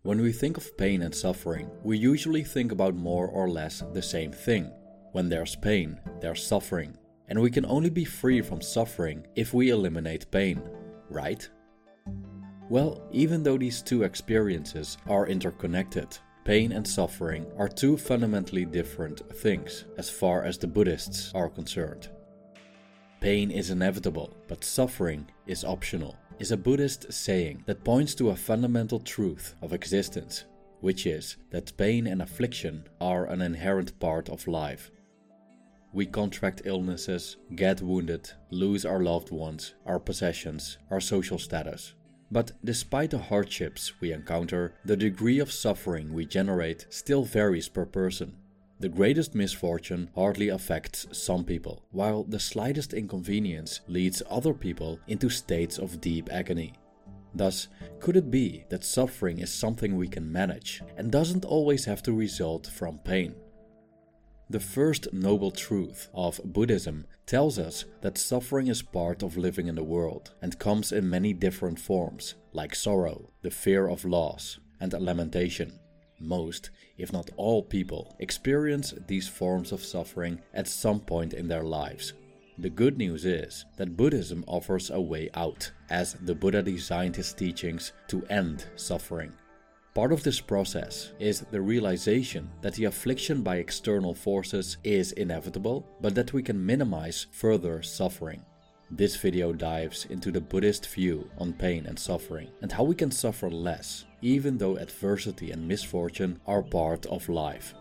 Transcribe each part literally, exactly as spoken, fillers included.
When we think of pain and suffering, we usually think about more or less the same thing. When there's pain, there's suffering. And we can only be free from suffering if we eliminate pain, right? Well, even though these two experiences are interconnected, pain and suffering are two fundamentally different things as far as the Buddhists are concerned. Pain is inevitable, but suffering is optional, is a Buddhist saying that points to a fundamental truth of existence, which is that pain and affliction are an inherent part of life. We contract illnesses, get wounded, lose our loved ones, our possessions, our social status. But despite the hardships we encounter, the degree of suffering we generate still varies per person. The greatest misfortune hardly affects some people, while the slightest inconvenience leads other people into states of deep agony. Thus, could it be that suffering is something we can manage and doesn't always have to result from pain? The first noble truth of Buddhism tells us that suffering is part of living in the world and comes in many different forms, like sorrow, the fear of loss, and lamentation. Most, if not all people, experience these forms of suffering at some point in their lives. The good news is that Buddhism offers a way out, as the Buddha designed his teachings to end suffering. Part of this process is the realization that the affliction by external forces is inevitable, but that we can minimize further suffering. This video dives into the Buddhist view on pain and suffering and how we can suffer less, even though adversity and misfortune are part of life.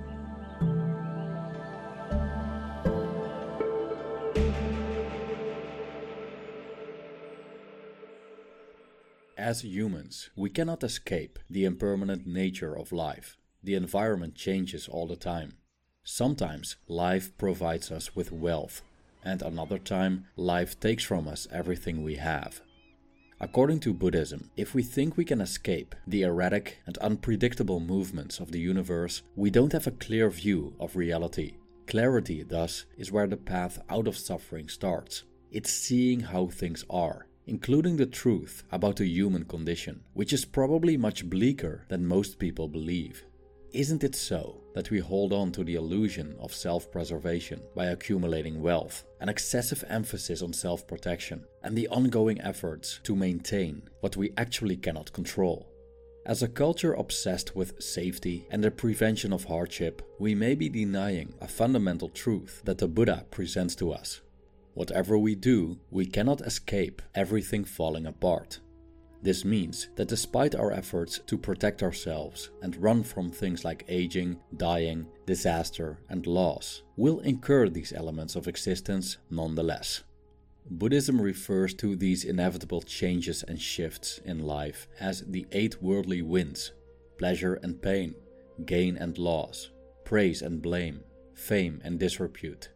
As humans, we cannot escape the impermanent nature of life. The environment changes all the time. Sometimes life provides us with wealth, and another time life takes from us everything we have. According to Buddhism, if we think we can escape the erratic and unpredictable movements of the universe, we don't have a clear view of reality. Clarity, thus, is where the path out of suffering starts. It's seeing how things are, including the truth about the human condition, which is probably much bleaker than most people believe. Isn't it so that we hold on to the illusion of self-preservation by accumulating wealth, an excessive emphasis on self-protection, and the ongoing efforts to maintain what we actually cannot control? As a culture obsessed with safety and the prevention of hardship, we may be denying a fundamental truth that the Buddha presents to us. Whatever we do, we cannot escape everything falling apart. This means that despite our efforts to protect ourselves and run from things like aging, dying, disaster, and loss, we'll incur these elements of existence nonetheless. Buddhism refers to these inevitable changes and shifts in life as the eight worldly winds: pleasure and pain, gain and loss, praise and blame, fame and disrepute.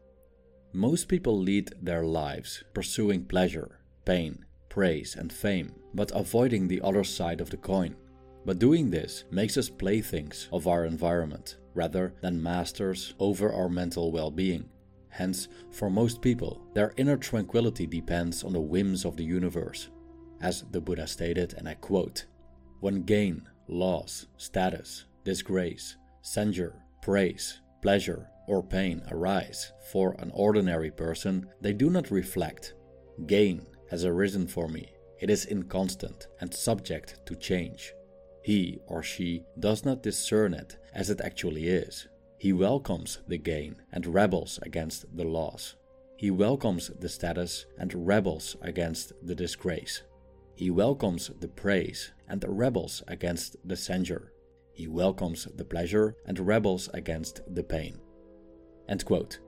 Most people lead their lives pursuing pleasure, pain, praise and fame, but avoiding the other side of the coin. But doing this makes us playthings of our environment, rather than masters over our mental well-being. Hence, for most people, their inner tranquility depends on the whims of the universe. As the Buddha stated, and I quote, "When gain, loss, status, disgrace, censure, praise, pleasure, or pain arise for an ordinary person, they do not reflect. Gain has arisen for me. It is inconstant and subject to change. He or she does not discern it as it actually is. He welcomes the gain and rebels against the loss. He welcomes the status and rebels against the disgrace. He welcomes the praise and rebels against the censure. He welcomes the pleasure and rebels against the pain." End quote.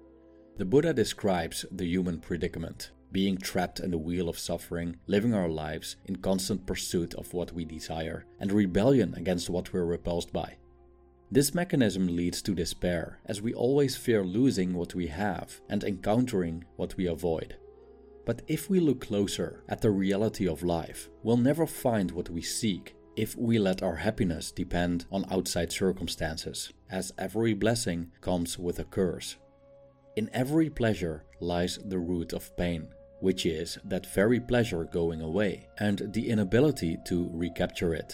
The Buddha describes the human predicament, being trapped in the wheel of suffering, living our lives in constant pursuit of what we desire, and rebellion against what we're repulsed by. This mechanism leads to despair, as we always fear losing what we have and encountering what we avoid. But if we look closer at the reality of life, we'll never find what we seek if we let our happiness depend on outside circumstances, as every blessing comes with a curse. In every pleasure lies the root of pain, which is that very pleasure going away and the inability to recapture it.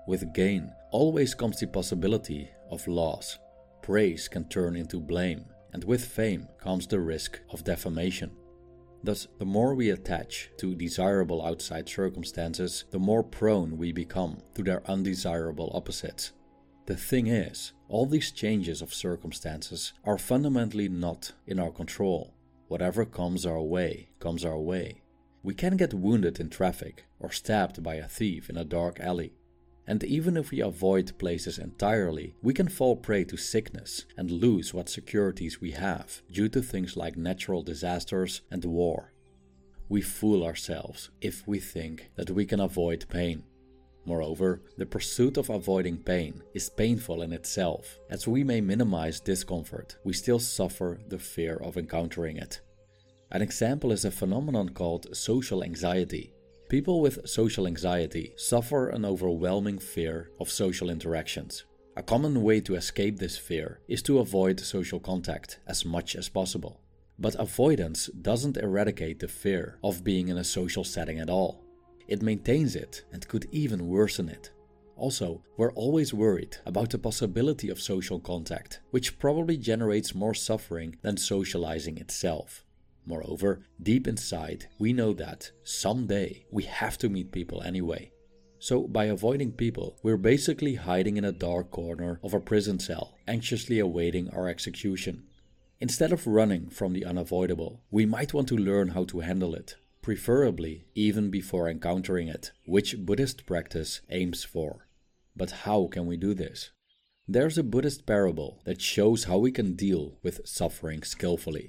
With gain always comes the possibility of loss. Praise can turn into blame, and with fame comes the risk of defamation. Thus, the more we attach to desirable outside circumstances, the more prone we become to their undesirable opposites. The thing is, all these changes of circumstances are fundamentally not in our control. Whatever comes our way, comes our way. We can get wounded in traffic or stabbed by a thief in a dark alley. And even if we avoid places entirely, we can fall prey to sickness and lose what securities we have due to things like natural disasters and war. We fool ourselves if we think that we can avoid pain. Moreover, the pursuit of avoiding pain is painful in itself. As we may minimize discomfort, we still suffer the fear of encountering it. An example is a phenomenon called social anxiety. People with social anxiety suffer an overwhelming fear of social interactions. A common way to escape this fear is to avoid social contact as much as possible. But avoidance doesn't eradicate the fear of being in a social setting at all. It maintains it and could even worsen it. Also, we're always worried about the possibility of social contact, which probably generates more suffering than socializing itself. Moreover, deep inside, we know that someday we have to meet people anyway. So by avoiding people, we're basically hiding in a dark corner of a prison cell, anxiously awaiting our execution. Instead of running from the unavoidable, we might want to learn how to handle it, preferably even before encountering it, which Buddhist practice aims for. But how can we do this? There's a Buddhist parable that shows how we can deal with suffering skillfully.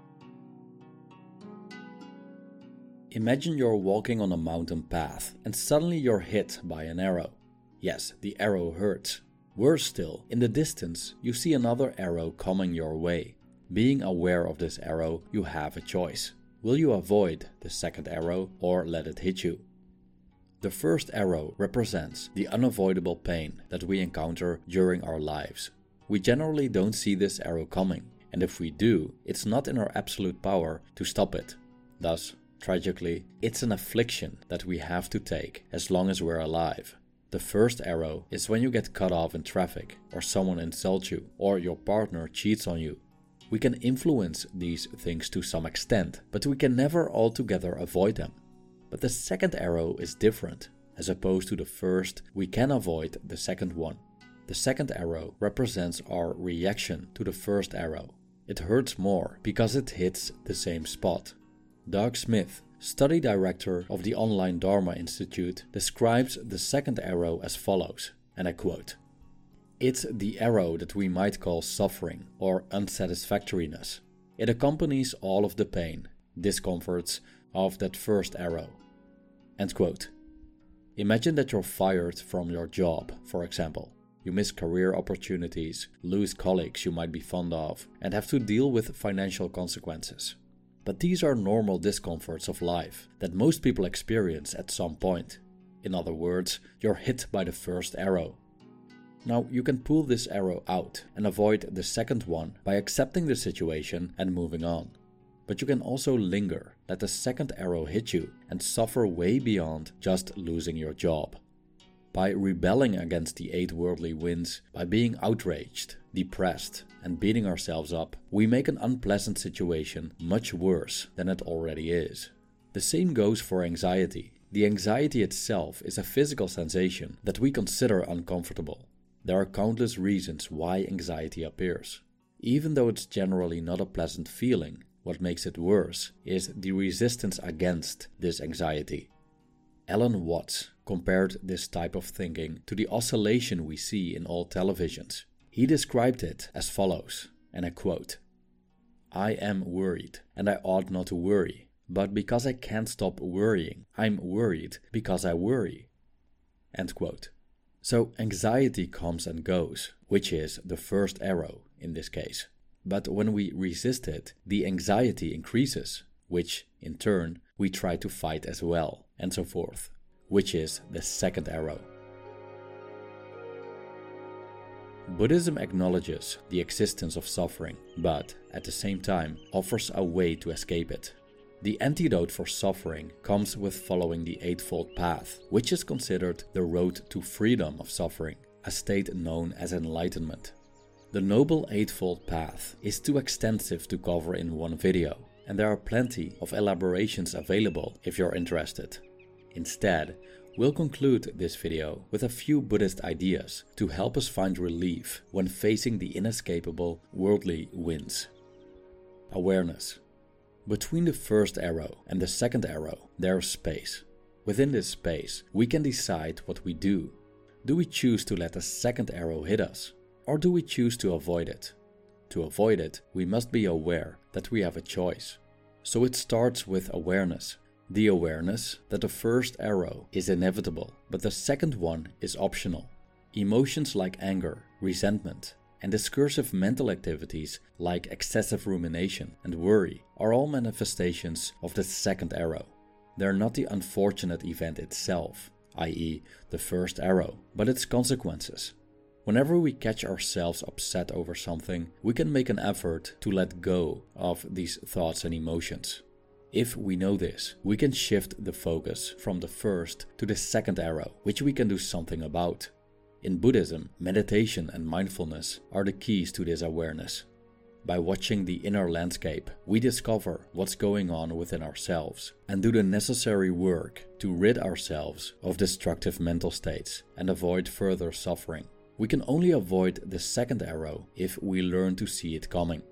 Imagine you're walking on a mountain path and suddenly you're hit by an arrow. Yes, the arrow hurts. Worse still, in the distance you see another arrow coming your way. Being aware of this arrow, you have a choice. Will you avoid the second arrow or let it hit you? The first arrow represents the unavoidable pain that we encounter during our lives. We generally don't see this arrow coming, and if we do, it's not in our absolute power to stop it. Thus, tragically, it's an affliction that we have to take as long as we're alive. The first arrow is when you get cut off in traffic, or someone insults you, or your partner cheats on you. We can influence these things to some extent, but we can never altogether avoid them. But the second arrow is different. As opposed to the first, we can avoid the second one. The second arrow represents our reaction to the first arrow. It hurts more because it hits the same spot. Doug Smith, study director of the online Dharma Institute, describes the second arrow as follows, and I quote, "It's the arrow that we might call suffering or unsatisfactoriness. It accompanies all of the pain, discomforts of that first arrow." End quote. Imagine that you're fired from your job, for example. You miss career opportunities, lose colleagues you might be fond of, and have to deal with financial consequences. But these are normal discomforts of life that most people experience at some point. In other words, you're hit by the first arrow. Now, you can pull this arrow out and avoid the second one by accepting the situation and moving on. But you can also linger, let the second arrow hit you, and suffer way beyond just losing your job. By rebelling against the eight worldly winds, by being outraged, depressed, and beating ourselves up, we make an unpleasant situation much worse than it already is. The same goes for anxiety. The anxiety itself is a physical sensation that we consider uncomfortable. There are countless reasons why anxiety appears. Even though it's generally not a pleasant feeling, what makes it worse is the resistance against this anxiety. Alan Watts compared this type of thinking to the oscillation we see in all televisions. He described it as follows, and I quote, "I am worried, and I ought not to worry, but because I can't stop worrying, I'm worried because I worry." End quote. So anxiety comes and goes, which is the first arrow in this case. But when we resist it, the anxiety increases, which in turn we try to fight as well, and so forth, which is the second arrow. Buddhism acknowledges the existence of suffering, but at the same time offers a way to escape it. The antidote for suffering comes with following the Eightfold Path, which is considered the road to freedom of suffering, a state known as enlightenment. The Noble Eightfold Path is too extensive to cover in one video, and there are plenty of elaborations available if you're interested. Instead, we'll conclude this video with a few Buddhist ideas to help us find relief when facing the inescapable worldly winds. Awareness. Between the first arrow and the second arrow, there is space. Within this space, we can decide what we do. Do we choose to let the second arrow hit us, or do we choose to avoid it? To avoid it, we must be aware that we have a choice. So it starts with awareness. The awareness that the first arrow is inevitable, but the second one is optional. Emotions like anger, resentment, and discursive mental activities like excessive rumination and worry are all manifestations of the second arrow. They are not the unfortunate event itself, that is the first arrow, but its consequences. Whenever we catch ourselves upset over something, we can make an effort to let go of these thoughts and emotions. If we know this, we can shift the focus from the first to the second arrow, which we can do something about. In Buddhism, meditation and mindfulness are the keys to this awareness. By watching the inner landscape, we discover what's going on within ourselves and do the necessary work to rid ourselves of destructive mental states and avoid further suffering. We can only avoid the second arrow if we learn to see it coming.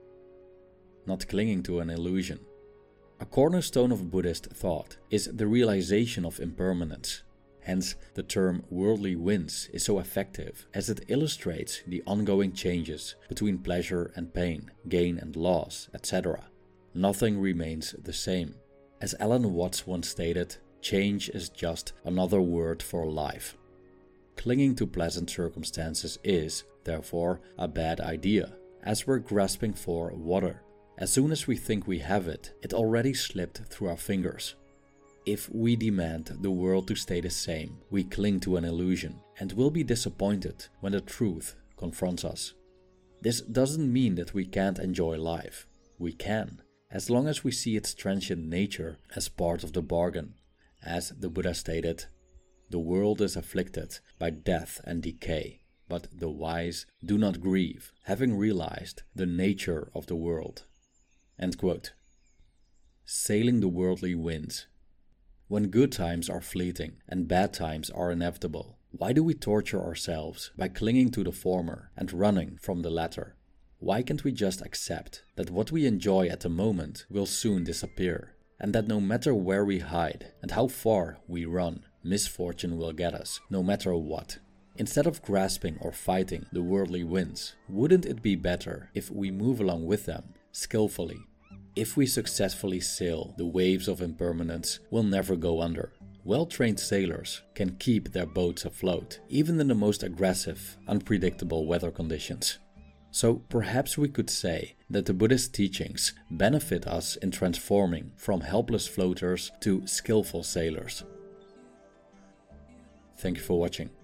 Not clinging to an illusion. A cornerstone of Buddhist thought is the realization of impermanence. Hence, the term worldly winds is so effective, as it illustrates the ongoing changes between pleasure and pain, gain and loss, et cetera. Nothing remains the same. As Alan Watts once stated, change is just another word for life. Clinging to pleasant circumstances is, therefore, a bad idea, as we're grasping for water. As soon as we think we have it, it already slipped through our fingers. If we demand the world to stay the same, we cling to an illusion and will be disappointed when the truth confronts us. This doesn't mean that we can't enjoy life. We can, as long as we see its transient nature as part of the bargain. As the Buddha stated, "The world is afflicted by death and decay, but the wise do not grieve, having realized the nature of the world." End quote. Sailing the worldly winds. When good times are fleeting and bad times are inevitable, why do we torture ourselves by clinging to the former and running from the latter? Why can't we just accept that what we enjoy at the moment will soon disappear, and that no matter where we hide and how far we run, misfortune will get us, no matter what? Instead of grasping or fighting the worldly winds, wouldn't it be better if we move along with them, skillfully? If we successfully sail the waves of impermanence, we'll never go under. Well-trained sailors can keep their boats afloat, even in the most aggressive, unpredictable weather conditions. So perhaps we could say that the Buddhist teachings benefit us in transforming from helpless floaters to skillful sailors. Thank you for watching.